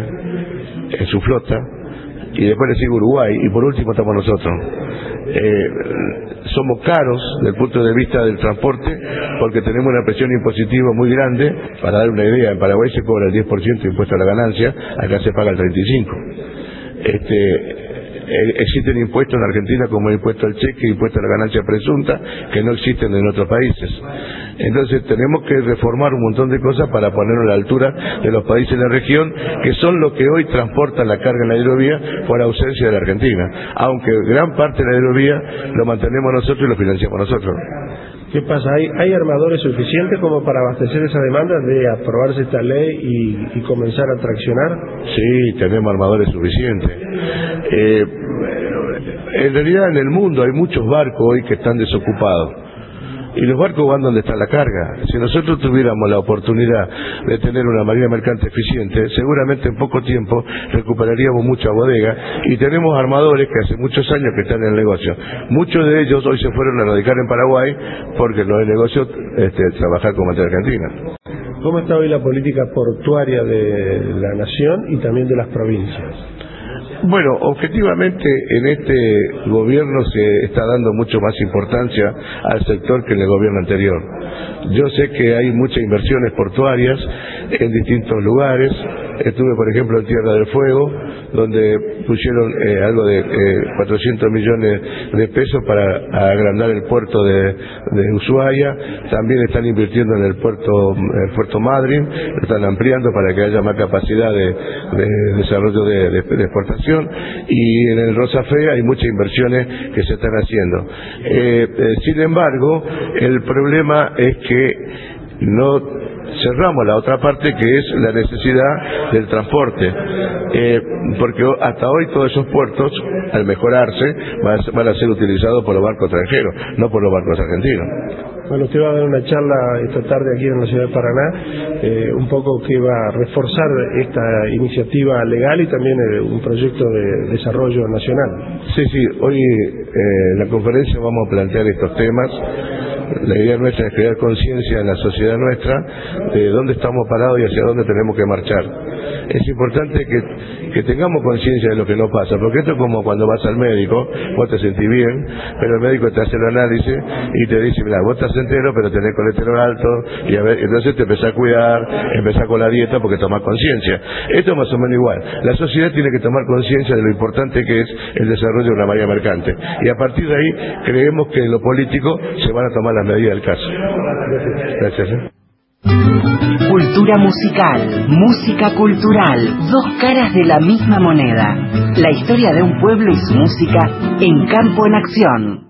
en su flota, y después le sigue Uruguay, y por último estamos nosotros. Eh, somos caros desde el punto de vista del transporte, porque tenemos una presión impositiva muy grande. Para dar una idea, en Paraguay se cobra el diez por ciento de impuesto a la ganancia, acá se paga el treinta y cinco por ciento. Este, existen impuestos en Argentina como impuesto al cheque, impuesto a la ganancia presunta, que no existen en otros países. Entonces tenemos que reformar un montón de cosas para ponernos a la altura de los países de la región, que son los que hoy transportan la carga en la hidrovía por ausencia de la Argentina, aunque gran parte de la hidrovía lo mantenemos nosotros y lo financiamos nosotros. ¿Qué pasa? ¿Hay, hay armadores suficientes como para abastecer esa demanda de aprobarse esta ley y, y comenzar a traccionar? Sí, tenemos armadores suficientes. Eh, en realidad en el mundo hay muchos barcos hoy que están desocupados. Y los barcos van donde está la carga. Si nosotros tuviéramos la oportunidad de tener una marina mercante eficiente, seguramente en poco tiempo recuperaríamos mucha bodega, y tenemos armadores que hace muchos años que están en el negocio. Muchos de ellos hoy se fueron a radicar en Paraguay porque no es negocio este, trabajar con materia argentina. ¿Cómo está hoy la política portuaria de la nación y también de las provincias? Bueno, objetivamente en este gobierno se está dando mucho más importancia al sector que en el gobierno anterior. Yo sé que hay muchas inversiones portuarias en distintos lugares, Estuve, por ejemplo, en Tierra del Fuego, donde pusieron eh, algo de eh, cuatrocientos millones de pesos para agrandar el puerto de, de Ushuaia. También están invirtiendo en el puerto, el puerto Madryn, lo están ampliando para que haya más capacidad de, de desarrollo de, de, de exportación. Y en el Rosafe hay muchas inversiones que se están haciendo. Eh, eh, sin embargo, el problema es que no cerramos la otra parte, que es la necesidad del transporte, eh, porque hasta hoy todos esos puertos, al mejorarse, van a ser utilizados por los barcos extranjeros, no por los barcos argentinos. Bueno, usted va a dar una charla esta tarde aquí en la ciudad de Paraná, eh, un poco que va a reforzar esta iniciativa legal y también eh, un proyecto de desarrollo nacional. Sí, sí, hoy eh, en la conferencia vamos a plantear estos temas. La idea nuestra es crear conciencia en la sociedad nuestra de dónde estamos parados y hacia dónde tenemos que marchar. Es importante que, que tengamos conciencia de lo que nos pasa, porque esto es como cuando vas al médico, vos te sentís bien, pero el médico te hace el análisis y te dice, mira, vos estás entero, pero tenés colesterol alto, y a ver, entonces te empezás a cuidar, empezás con la dieta porque tomás conciencia. Esto es más o menos igual. La sociedad tiene que tomar conciencia de lo importante que es el desarrollo de una marina mercante. Y a partir de ahí creemos que en lo político se van a tomar las medidas del caso. Gracias. ¿eh? Cultura musical, música cultural, dos caras de la misma moneda. La historia de un pueblo y su música en Campo en Acción.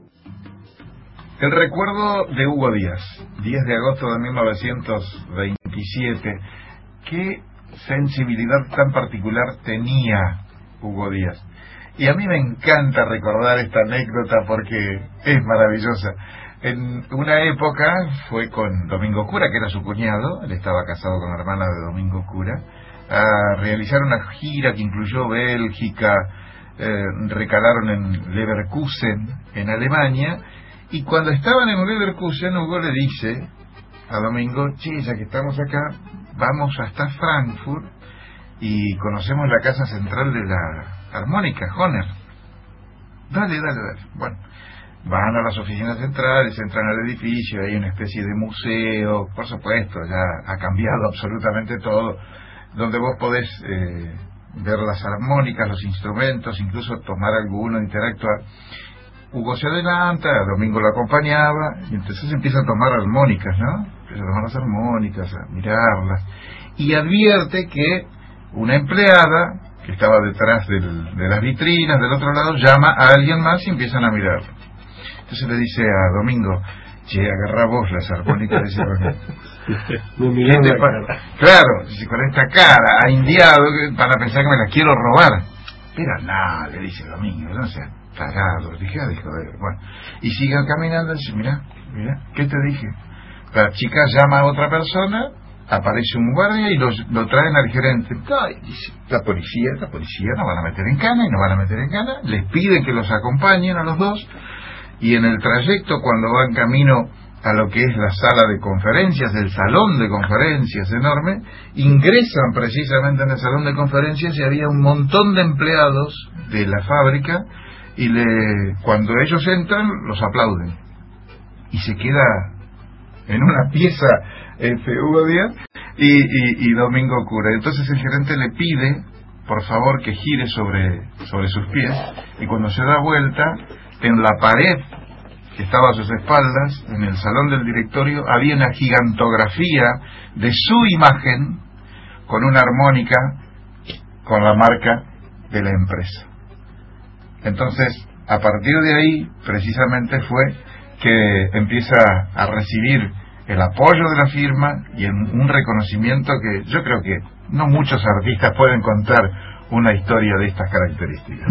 El recuerdo de Hugo Díaz, diez de agosto de mil novecientos veintisiete. Qué sensibilidad tan particular tenía Hugo Díaz. Y a mí me encanta recordar esta anécdota porque es maravillosa. En una época fue con Domingo Cura, que era su cuñado, él estaba casado con la hermana de Domingo Cura, a realizar una gira que incluyó Bélgica, eh, recalaron en Leverkusen, en Alemania, y cuando estaban en Leverkusen, Hugo le dice a Domingo, che, ya que estamos acá, vamos hasta Frankfurt y conocemos la casa central de la armónica, Hohner. Dale, dale, dale. Bueno, van a las oficinas centrales, entran al edificio, hay una especie de museo, por supuesto, ya ha cambiado absolutamente todo, donde vos podés eh, ver las armónicas, los instrumentos, incluso tomar alguno, interactuar. Hugo se adelanta, Domingo lo acompañaba, y entonces empieza a tomar armónicas, ¿no? Empieza a tomar las armónicas, a mirarlas, y advierte que una empleada que estaba detrás del, de las vitrinas, del otro lado, llama a alguien más y empiezan a mirarlo. Entonces le dice a Domingo, che, agarrá vos las armónicas de ese ¿Quién te pa- Claro, dice, con esta cara, a indiado, para pensar que me las quiero robar. Pero nada, le dice Domingo, no sea tarado, dije, dijo, bueno. Y sigan caminando y dice, mirá, mirá, ¿qué te dije? La chica llama a otra persona, aparece un guardia y lo, lo traen al gerente. Ay, dice, la policía, la policía nos van a meter en cana y nos van a meter en cana, les piden que los acompañen a los dos. Y en el trayecto, cuando van camino a lo que es la sala de conferencias, el salón de conferencias enorme, ingresan precisamente en el salón de conferencias y había un montón de empleados de la fábrica y le, cuando ellos entran los aplauden y se queda en una pieza este, Hugo Díaz y, y, y Domingo Cura. Entonces el gerente le pide por favor que gire sobre, sobre sus pies, y cuando se da vuelta, en la pared que estaba a sus espaldas, en el salón del directorio, había una gigantografía de su imagen con una armónica con la marca de la empresa. Entonces, a partir de ahí, precisamente fue que empieza a recibir el apoyo de la firma y un reconocimiento que yo creo que no muchos artistas pueden contar una historia de estas características.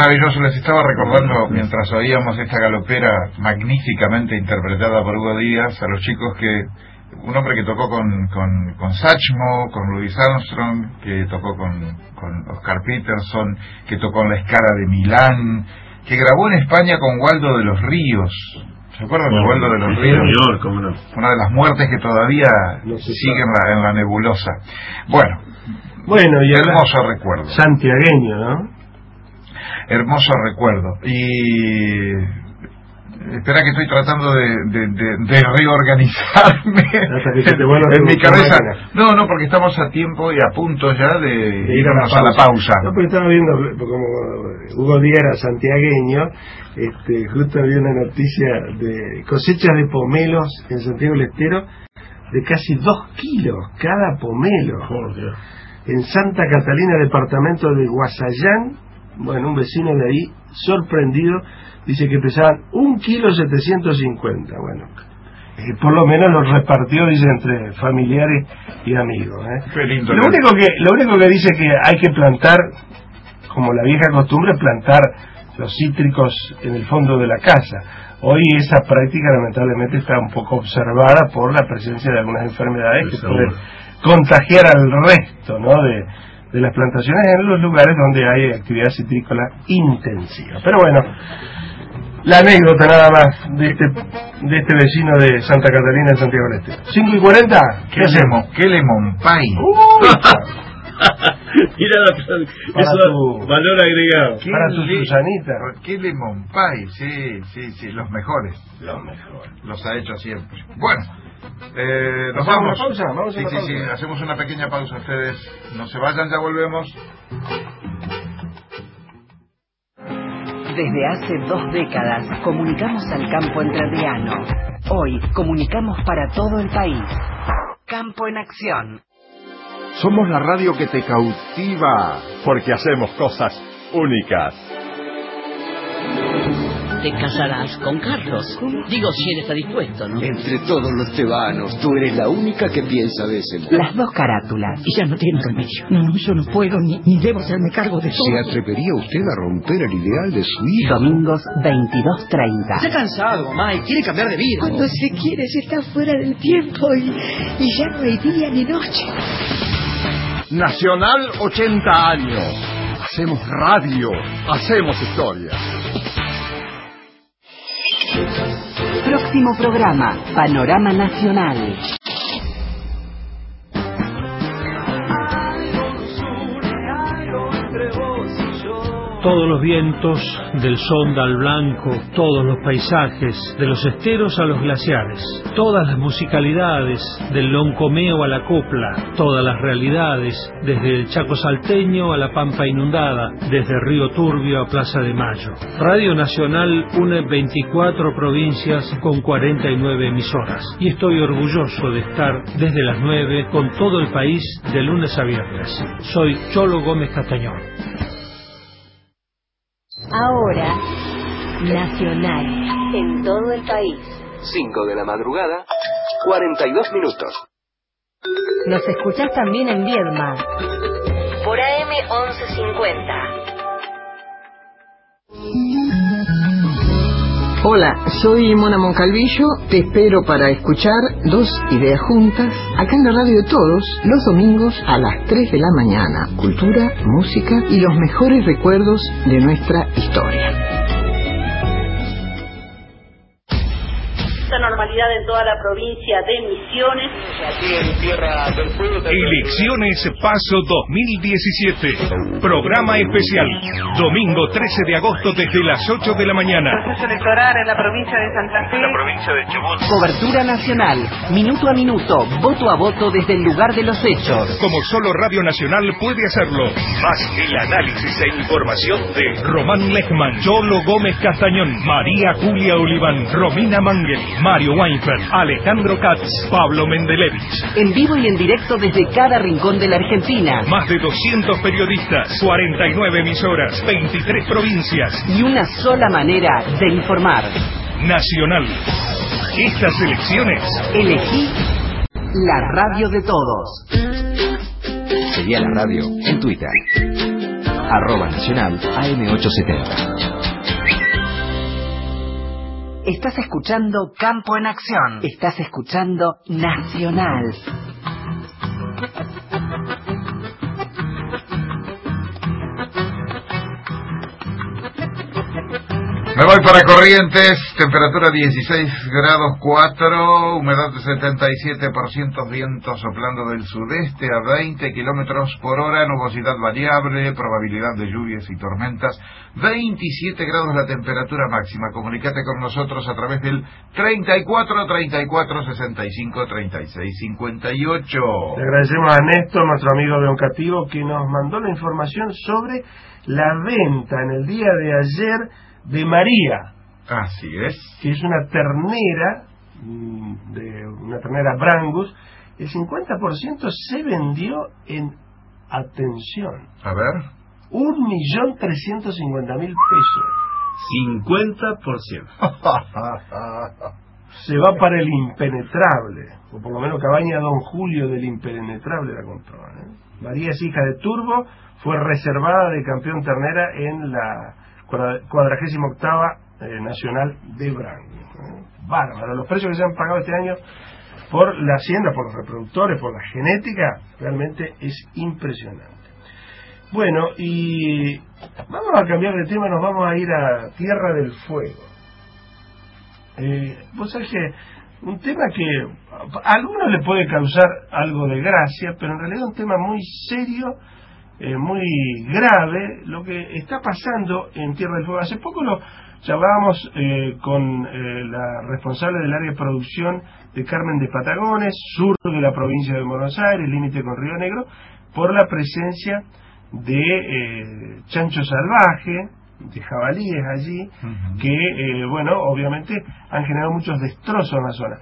maravilloso. Les estaba recordando, mientras oíamos esta galopera magníficamente interpretada por Hugo Díaz, a los chicos que... Un hombre que tocó con, con, con Satchmo, con Louis Armstrong, que tocó con, con Oscar Peterson, que tocó en la Scala de Milán, que grabó en España con Waldo de los Ríos. ¿Se acuerdan de Waldo de los Ríos? Señor, cómo no. Una de las muertes que todavía no se sigue en la, en la nebulosa. Bueno, bueno y hermoso recuerdo. Santiagueño, ¿no? Hermoso recuerdo. Y... Espera que estoy tratando de, de, de, de reorganizarme en mi cabeza. No, no, porque estamos a tiempo y a punto ya de, de irnos a la pausa. No, porque estaba viendo, como Hugo Díaz era santiagueño, este, justo había una noticia de cosechas de pomelos en Santiago del Estero de casi dos kilos cada pomelo. Oh, Dios. En Santa Catalina, departamento de Guasayán, bueno, un vecino de ahí, sorprendido, dice que pesaban un kilo setecientos cincuenta. Bueno, eh, por lo menos los repartió, dice, entre familiares y amigos. ¿eh? Qué lindo. Lo único que lo único que dice que hay que plantar, como la vieja costumbre, plantar los cítricos en el fondo de la casa. Hoy esa práctica lamentablemente está un poco observada por la presencia de algunas enfermedades que pueden contagiar al resto, ¿no?, de, de las plantaciones en los lugares donde hay actividad citrícola intensiva. Pero bueno, la anécdota nada más de este de este vecino de Santa Catalina en Santiago del Estero. cinco y cuarenta, ¿qué hacemos? ¿Qué lemon pie? Mira la, eso tu, valor agregado. Para tu Susanita. ¿Qué lemon pie? Sí, sí, sí, los mejores. Los mejores. Los ha hecho siempre. Bueno, eh, nos vamos. vamos. Pausa? Vamos sí, a sí, pausa. sí, hacemos una pequeña pausa. Ustedes no se vayan, ya volvemos. Desde hace dos décadas comunicamos al campo entrerriano. Hoy comunicamos para todo el país. Campo en Acción. Somos la radio que te cautiva, porque hacemos cosas únicas. Te casarás con Carlos. Digo, si él está dispuesto, ¿no? Entre todos los tebanos, tú eres la única que piensa de ese modo. Las dos carátulas. Y ya no tiene remedio. No, yo no puedo, ni, ni debo hacerme cargo de todo. ¿Se atrevería usted a romper el ideal de su hija? Domingos veintidós treinta. Está cansado, mamá, y quiere cambiar de vida. Cuando se quiere, se está fuera del tiempo y, y ya no hay día ni noche. Nacional ochenta años. Hacemos radio, hacemos historia. Próximo programa, Panorama Nacional. Todos los vientos, del Sonda al Blanco, todos los paisajes, de los esteros a los glaciares, todas las musicalidades, del loncomeo a la copla, todas las realidades, desde el Chaco salteño a la Pampa inundada, desde Río Turbio a Plaza de Mayo. Radio Nacional une veinticuatro provincias con cuarenta y nueve emisoras. Y estoy orgulloso de estar desde las nueve con todo el país de lunes a viernes. Soy Cholo Gómez Castañón. Ahora, Nacional, en todo el país. cinco de la madrugada, cuarenta y dos minutos. Nos escuchás también en Viedma, por A M once cincuenta. Hola, soy Mona Moncalvillo, te espero para escuchar Dos Ideas Juntas, acá en la Radio de Todos, los domingos a las tres de la mañana. Cultura, música y los mejores recuerdos de nuestra historia. Normalidad en toda la provincia de Misiones. Aquí en Tierra del Fuego. Elecciones Paso dos mil diecisiete. Programa especial. Domingo trece de agosto desde las ocho de la mañana. Proceso electoral en la provincia de Santa Fe. En la provincia de Chubut. Cobertura nacional. Minuto a minuto. Voto a voto desde el lugar de los hechos. Como solo Radio Nacional puede hacerlo. Más el análisis e información de Román Lechman, Cholo Gómez Castañón, María Julia Oliván, Romina Mangel, Mario Weinfeld, Alejandro Katz, Pablo Mendelevich. En vivo y en directo desde cada rincón de la Argentina. Más de doscientos periodistas, cuarenta y nueve emisoras, veintitrés provincias. Y una sola manera de informar. Nacional. Estas elecciones. Elegí la radio de todos. Seguí a la radio en Twitter. arroba nacional A M ochocientos setenta. Estás escuchando Campo en Acción. Estás escuchando Nacional. Me voy para Corrientes, temperatura dieciséis grados cuatro, humedad de setenta y siete por ciento, viento soplando del sudeste a veinte kilómetros por hora, nubosidad variable, probabilidad de lluvias y tormentas, veintisiete grados la temperatura máxima. Comunícate con nosotros a través del treinta y cuatro, treinta y cuatro, sesenta y cinco, treinta y seis, cincuenta y ocho. Le agradecemos a Néstor, nuestro amigo de Oncativo, que nos mandó la información sobre la venta en el día de ayer de María. Así es. Que es una ternera, de una ternera Brangus. El cincuenta por ciento se vendió en, atención, a ver, un millón trescientos cincuenta mil pesos. cincuenta por ciento. Se va para el Impenetrable, o por lo menos Cabaña Don Julio del Impenetrable la compró, ¿eh? María es hija de Turbo, fue reservada de campeón ternera en la cuadragésima octava eh, nacional de Brangus. ¿eh? Bárbaro, los precios que se han pagado este año por la hacienda, por los reproductores, por la genética, realmente es impresionante. Bueno, y vamos a cambiar de tema, nos vamos a ir a Tierra del Fuego. Eh, vos sabés que un tema que a algunos le puede causar algo de gracia, pero en realidad es un tema muy serio, Eh, muy grave, lo que está pasando en Tierra del Fuego. Hace poco lo charlábamos eh, con eh, la responsable del área de producción de Carmen de Patagones, sur de la provincia de Buenos Aires, límite con Río Negro, por la presencia de eh, chancho salvaje, de jabalíes allí, uh-huh. que, eh, bueno, obviamente han generado muchos destrozos en la zona.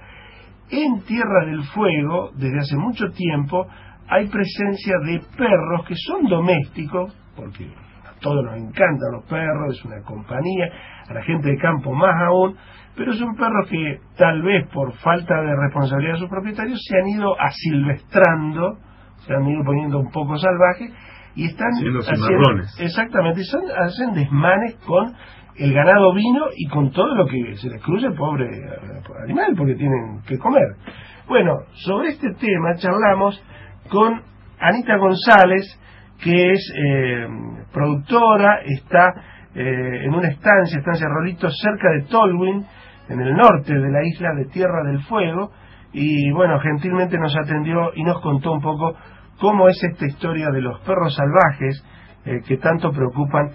En Tierra del Fuego, desde hace mucho tiempo, hay presencia de perros que son domésticos, porque a todos nos encantan los perros, es una compañía, a la gente de campo más aún, pero son perros que tal vez por falta de responsabilidad de sus propietarios se han ido asilvestrando, se han ido poniendo un poco salvajes y están haciendo haciendo, exactamente, son, hacen desmanes con el ganado ovino y con todo lo que se les cruce, pobre animal, porque tienen que comer. Bueno, sobre este tema charlamos con Anita González, que es eh, productora, está eh, en una estancia, estancia Rolito, cerca de Tolwyn, en el norte de la isla de Tierra del Fuego, y bueno, gentilmente nos atendió y nos contó un poco cómo es esta historia de los perros salvajes eh, que tanto preocupan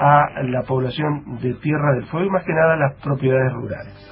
a la población de Tierra del Fuego y más que nada las propiedades rurales.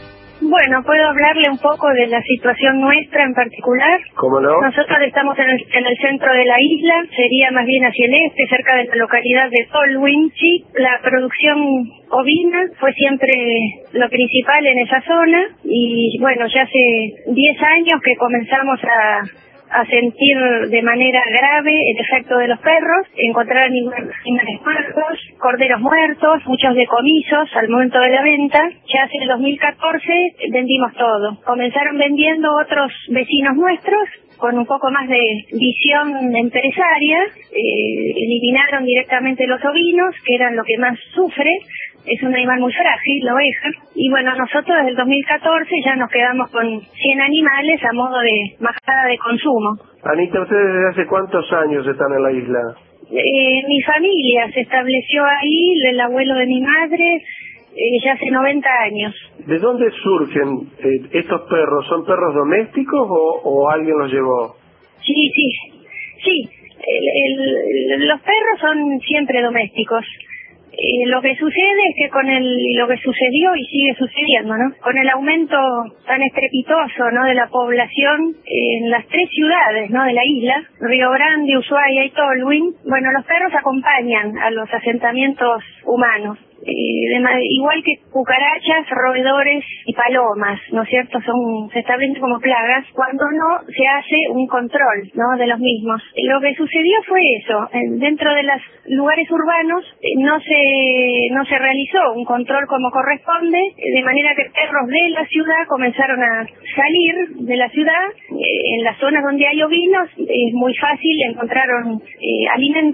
Bueno, puedo hablarle un poco de la situación nuestra en particular. ¿Cómo no? Nosotros estamos en el, en el centro de la isla, sería más bien hacia el este, cerca de la localidad de Tolwyn. Sí, la producción ovina fue siempre lo principal en esa zona y bueno, ya hace diez años que comenzamos a... a sentir de manera grave el efecto de los perros, encontrar animales muertos, corderos muertos, muchos decomisos al momento de la venta. Ya hace el dos mil catorce vendimos todo. Comenzaron vendiendo otros vecinos nuestros con un poco más de visión empresaria, eh, eliminaron directamente los ovinos, que eran lo que más sufre. Es un animal muy frágil, la oveja, y bueno, nosotros desde el dos mil catorce ya nos quedamos con cien animales a modo de bajada de consumo. Anita, ¿ustedes desde hace cuántos años están en la isla? Eh, mi familia se estableció ahí, el abuelo de mi madre, eh, ya hace noventa años. ¿De dónde surgen eh, estos perros? ¿Son perros domésticos o, o alguien los llevó? Sí, sí, sí, el, el, los perros son siempre domésticos. Eh, lo que sucede es que con el lo que sucedió y sigue sucediendo, ¿no? Con el aumento tan estrepitoso, ¿no?, de la población en las tres ciudades, ¿no?, de la isla, Río Grande, Ushuaia y Tolwyn, bueno, los perros acompañan a los asentamientos humanos. Eh, de, igual que cucarachas, roedores y palomas, ¿no es cierto? Son, se establecen como plagas cuando no se hace un control, ¿no?, de los mismos. Lo que sucedió fue eso, en, dentro de los lugares urbanos eh, no se no se realizó un control como corresponde, de manera que perros de la ciudad comenzaron a salir de la ciudad. Eh, en las zonas donde hay ovinos es muy fácil encontrar eh, alimento.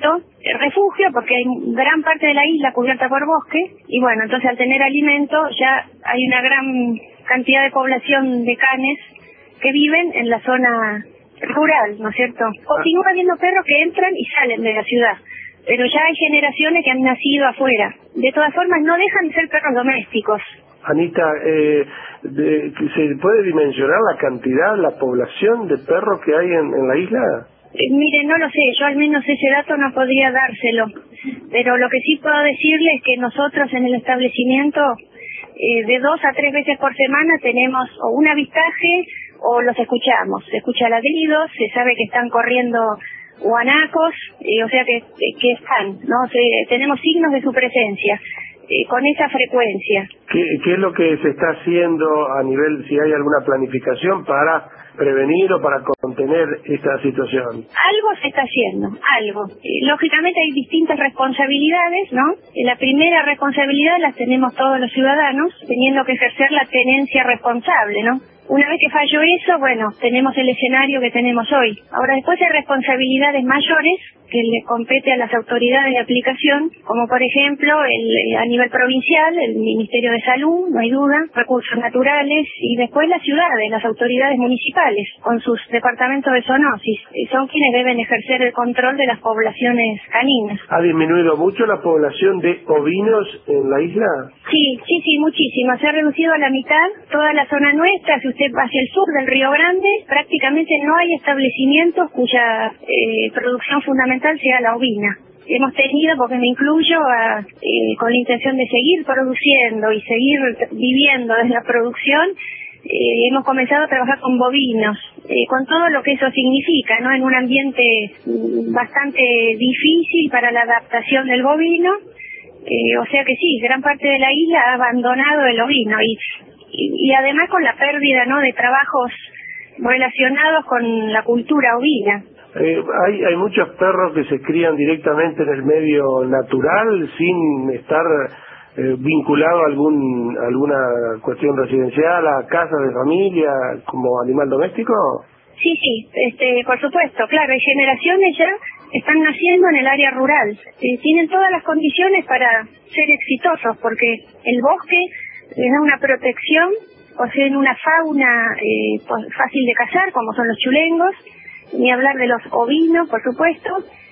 refugio porque hay gran parte de la isla cubierta por bosque y bueno, entonces al tener alimento ya hay una gran cantidad de población de canes que viven en la zona rural, ¿no es cierto? Continúa habiendo perros que entran y salen de la ciudad, pero ya hay generaciones que han nacido afuera. De todas formas, no dejan de ser perros domésticos. Anita, eh, de, ¿se puede dimensionar la cantidad, la población de perros que hay en, en la isla? Eh, mire, no lo sé, yo al menos ese dato no podría dárselo, pero lo que sí puedo decirle es que nosotros en el establecimiento eh, de dos a tres veces por semana tenemos o un avistaje o los escuchamos. Se escucha ladridos, se sabe que están corriendo guanacos, eh, o sea que, que están, ¿no? Se, tenemos signos de su presencia. Eh, con esa frecuencia. ¿Qué, ¿Qué es lo que se está haciendo a nivel, si hay alguna planificación para prevenir o para contener esta situación? Algo se está haciendo, algo. Eh, lógicamente hay distintas responsabilidades, ¿no? Eh, la primera responsabilidad las tenemos todos los ciudadanos, teniendo que ejercer la tenencia responsable, ¿no? Una vez que falló eso, bueno, tenemos el escenario que tenemos hoy. Ahora, después hay responsabilidades mayores que le compete a las autoridades de aplicación, como por ejemplo el, a nivel provincial, el Ministerio de Salud, no hay duda, recursos naturales, y después las ciudades, las autoridades municipales, con sus departamentos de zoonosis, son quienes deben ejercer el control de las poblaciones caninas. ¿Ha disminuido mucho la población de ovinos en la isla? Sí, sí, sí, muchísimo. Se ha reducido a la mitad toda la zona nuestra. Si usted va hacia el sur del Río Grande, prácticamente no hay establecimientos cuya eh, producción fundamental sea la ovina. Hemos tenido, porque me incluyo, a, eh, con la intención de seguir produciendo y seguir viviendo desde la producción, eh, hemos comenzado a trabajar con bovinos, eh, con todo lo que eso significa, ¿no? En un ambiente bastante difícil para la adaptación del bovino, eh, o sea que sí, gran parte de la isla ha abandonado el ovino y, y, y además con la pérdida, ¿no?, de trabajos relacionados con la cultura ovina. Eh, hay, hay muchos perros que se crían directamente en el medio natural sin estar eh, vinculado a algún, alguna cuestión residencial, a casas de familia, como animal doméstico. Sí, sí, este, por supuesto, claro, hay generaciones ya están naciendo en el área rural. Eh, tienen todas las condiciones para ser exitosos porque el bosque les da una protección, poseen una fauna eh, fácil de cazar, como son los chulengos, ni hablar de los ovinos, por supuesto,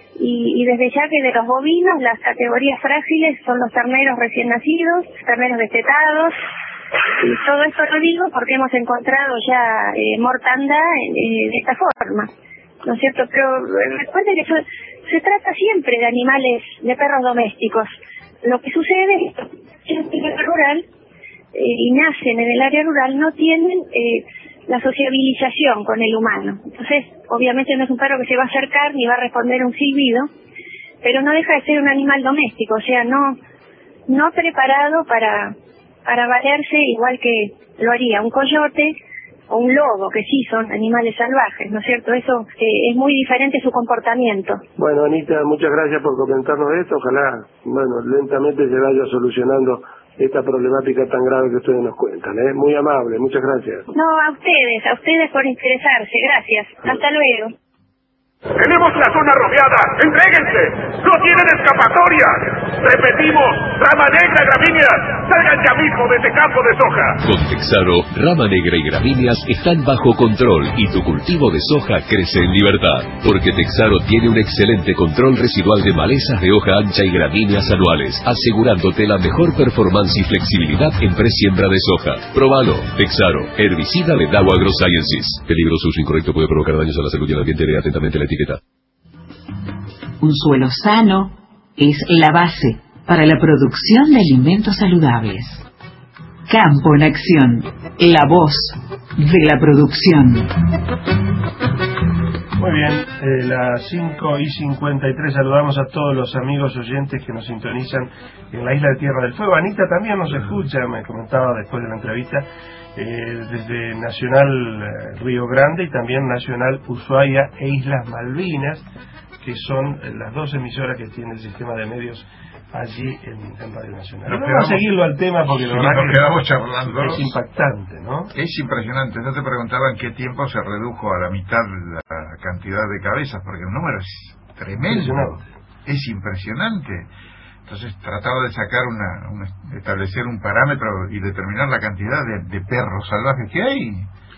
y, y desde ya que de los bovinos las categorías frágiles son los terneros recién nacidos, terneros destetados, y todo esto lo digo porque hemos encontrado ya eh, mortandad eh, de esta forma, ¿no es cierto? Pero eh, recuerden que eso, se trata siempre de animales, de perros domésticos. Lo que sucede es que en el área rural, eh, y nacen en el área rural, no tienen eh, la sociabilización con el humano. Entonces, obviamente no es un perro que se va a acercar ni va a responder a un silbido, pero no deja de ser un animal doméstico, o sea, no no preparado para para valerse igual que lo haría un coyote o un lobo, que sí son animales salvajes, ¿no es cierto? Eso eh, es muy diferente su comportamiento. Bueno, Anita, muchas gracias por comentarnos esto. Ojalá, bueno, lentamente se vaya solucionando esta problemática tan grave que ustedes nos cuentan, ¿eh? Muy amable, muchas gracias. No, a ustedes, a ustedes por interesarse, gracias. Hasta luego. ¡Tenemos la zona rodeada! ¡Entréguense! ¡No tienen escapatoria! ¡Repetimos! ¡Rama negra, gramíneas! ¡Salgan ya mismo de este campo de soja! Con Texaro, Rama negra y gramíneas están bajo control y tu cultivo de soja crece en libertad. Porque Texaro tiene un excelente control residual de malezas de hoja ancha y gramíneas anuales, asegurándote la mejor performance y flexibilidad en presiembra de soja. Próbalo. Texaro, herbicida de Dow AgroSciences. Peligroso uso incorrecto puede provocar daños a la salud y al ambiente. Lea atentamente la etiqueta. Un suelo sano es la base para la producción de alimentos saludables. Campo en Acción, la voz de la producción. Muy bien, eh, las cinco y cincuenta y tres, saludamos a todos los amigos oyentes que nos sintonizan en la isla de Tierra del Fuego. Anita también nos escucha, me comentaba después de la entrevista, eh, desde Nacional eh, Río Grande y también Nacional Ushuaia e Islas Malvinas, que son eh, las dos emisoras que tiene el sistema de medios allí en, en Radio Nacional. Pero vamos a seguirlo al tema porque la sí, verdad nos que quedamos charlando. Es impactante, ¿no? Es impresionante. No te preguntaba en qué tiempo se redujo a la mitad la cantidad de cabezas, porque el número es tremendo. es impresionante. Entonces trataba de sacar una, una de establecer un parámetro y determinar la cantidad de, de perros salvajes que hay.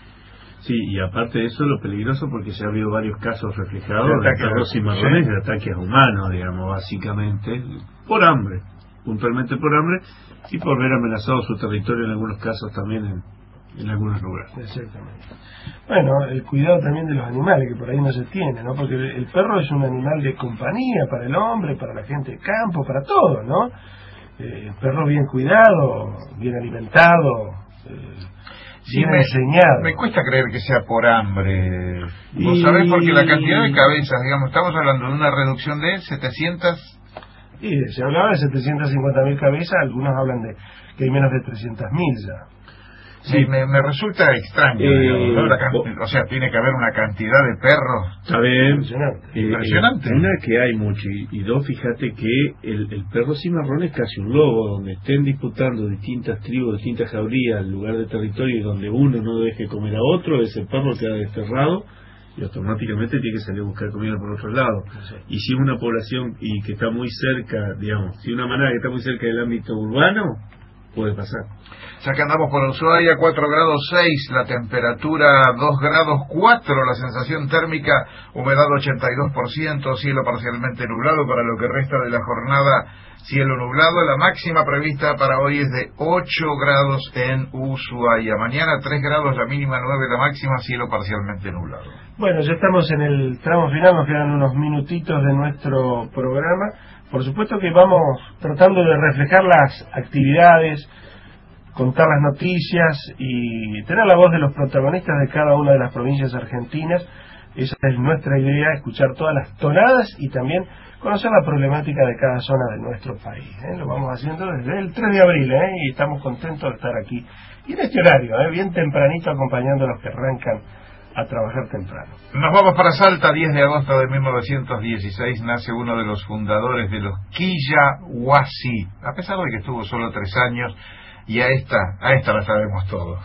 Sí, y aparte de eso, lo peligroso, porque ya ha habido varios casos reflejados de de perros cimarrones, sí, de ataques a humanos, digamos, básicamente, por hambre, puntualmente por hambre, y por ver amenazado su territorio en algunos casos también en, en algunos lugares. Exactamente. Bueno, el cuidado también de los animales, que por ahí no se tiene, ¿no? Porque el perro es un animal de compañía para el hombre, para la gente de campo, para todo, ¿no? Eh, el perro bien cuidado, bien alimentado, eh, sí, bien me, enseñado. Me cuesta creer que sea por hambre. ¿Vos y... sabés? Porque la cantidad de cabezas, digamos, estamos hablando de una reducción de setecientas... Sí, se hablaba de setecientas cincuenta mil cabezas, algunos hablan de que hay menos de trescientas mil ya. Sí, me, me resulta extraño, eh, digamos, ¿no? La can... O sea, tiene que haber una cantidad de perros. Está bien. Impresionante. Eh, Impresionante. Eh, una, que hay mucho, y, y dos, fíjate que el, el perro cimarrón es casi un lobo, donde estén disputando distintas tribus, distintas jaurías, el lugar de territorio, y donde uno no deje comer a otro, ese perro queda desterrado y automáticamente tiene que salir a buscar comida por otro lado. Sí. Y si una población y que está muy cerca, digamos, si una manada que está muy cerca del ámbito urbano, puede pasar. Ya que andamos por Ushuaia, cuatro grados seis, la temperatura dos grados cuatro, la sensación térmica, humedad ochenta y dos por ciento, cielo parcialmente nublado para lo que resta de la jornada, cielo nublado. La máxima prevista para hoy es de ocho grados en Ushuaia. Mañana tres grados, la mínima nueve, la máxima, cielo parcialmente nublado. Bueno, ya estamos en el tramo final, nos quedan unos minutitos de nuestro programa. Por supuesto que vamos tratando de reflejar las actividades, contar las noticias y tener la voz de los protagonistas de cada una de las provincias argentinas. Esa es nuestra idea, escuchar todas las tonadas y también conocer la problemática de cada zona de nuestro país, ¿eh? Lo vamos haciendo desde el tres de abril, ¿eh? Y estamos contentos de estar aquí. Y en este horario, ¿eh? Bien tempranito, acompañando a los que arrancan a trabajar temprano. Nos vamos para Salta. Diez de agosto de mil novecientos dieciséis nace uno de los fundadores de los Quilla Huasi, a pesar de que estuvo solo tres años. Y a esta, a esta la sabemos todos.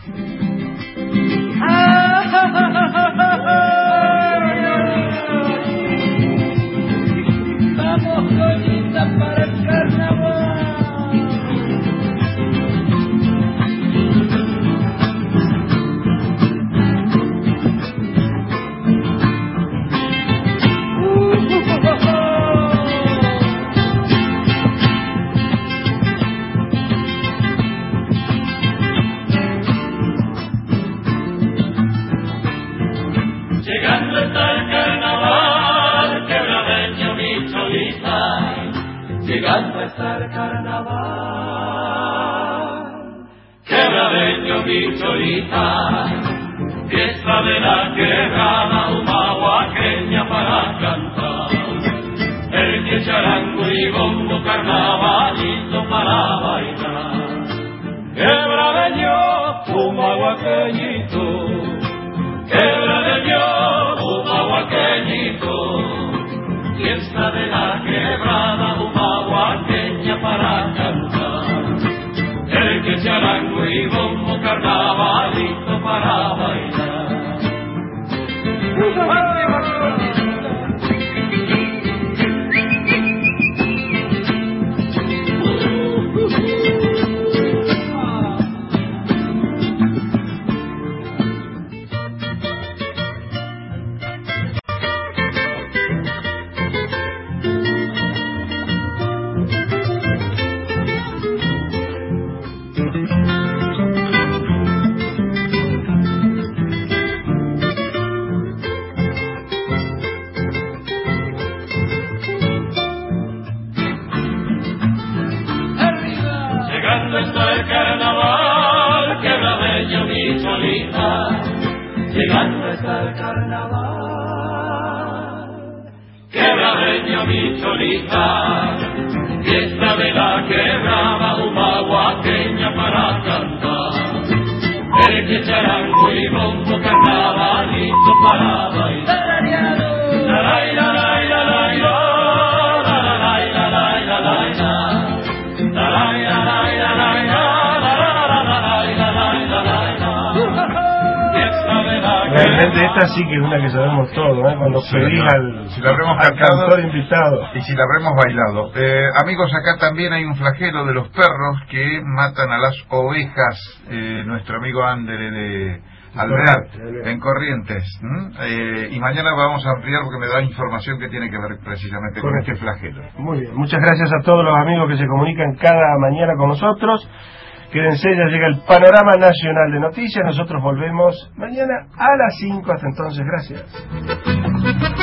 Vamos, Colita, para el carnaval. Llegando está el carnaval, quebradeño mi cholita. Llegando está el carnaval, quebradeño mi cholita. Fiesta de la quebrada, humahuaqueña para cantar. El que charango y bombo, carnavalito para bailar. Quebradeño, humahuaqueñito. Quebradeño, humahuaqueñito, fiesta de la quebrada, humahuaqueña para cantar. El que charango y bombo, carnavalito para bailar. Llegando está el carnaval, quebradeño mi cholita. Llegando está el carnaval, quebradeño mi cholita. Fiesta de la quebrada, humahuaqueña para cantar. El que charango y bombo, carnavalito para bailar. La la la la la la la la la la la la la. Realmente esta sí que es una que sabemos todo, ¿eh? Cuando sí, pedís no. al, si la habremos al cantado, cantor invitado. Y si la habremos bailado. Eh, amigos, acá también hay un flagelo de los perros que matan a las ovejas. Eh, nuestro amigo Andere de Alvear, en Corrientes. ¿Mm? Eh, y mañana vamos a ampliar porque me da información que tiene que ver precisamente con este flagelo. Muy bien, muchas gracias a todos los amigos que se comunican cada mañana con nosotros. Quédense, ya llega el panorama nacional de noticias. Nosotros volvemos mañana a las cinco. Hasta entonces, gracias.